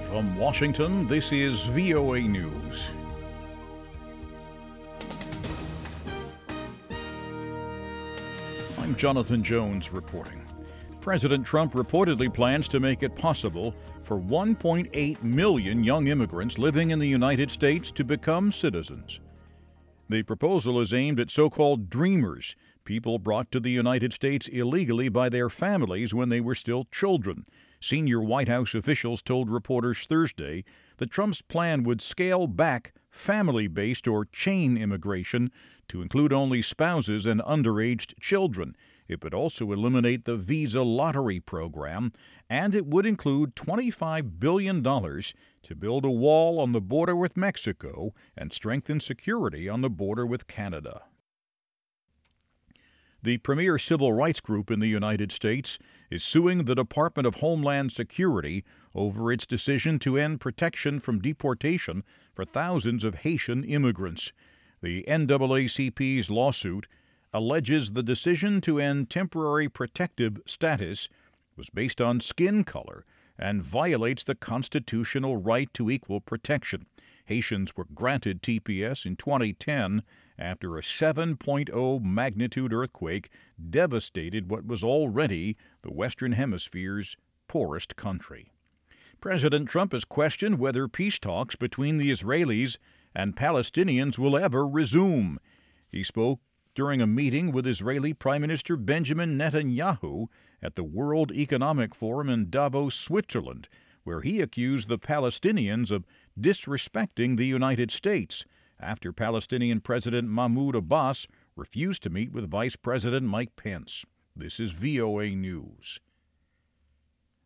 From Washington, this is VOA News. I'm Jonathan Jones reporting. President Trump reportedly plans to make it possible for 1.8 million young immigrants living in the United States to become citizens. The proposal is aimed at so-called dreamers, people brought to the United States illegally by their families when they were still children. Senior White House officials told reporters Thursday that Trump's plan would scale back family-based or chain immigration to include only spouses and underage children. It would also eliminate the visa lottery program, and it would include $25 billion to build a wall on the border with Mexico and strengthen security on the border with Canada. The premier civil rights group in the United States is suing the Department of Homeland Security over its decision to end protection from deportation for thousands of Haitian immigrants. The NAACP's lawsuit alleges the decision to end temporary protective status was based on skin color and violates the constitutional right to equal protection. Haitians were granted TPS in 2010 after a 7.0 magnitude earthquake devastated what was already the Western Hemisphere's poorest country. President Trump has questioned whether peace talks between the Israelis and Palestinians will ever resume. He spoke during a meeting with Israeli Prime Minister Benjamin Netanyahu at the World Economic Forum in Davos, Switzerland, where he accused the Palestinians of disrespecting the United States after Palestinian President Mahmoud Abbas refused to meet with Vice President Mike Pence. This is VOA News.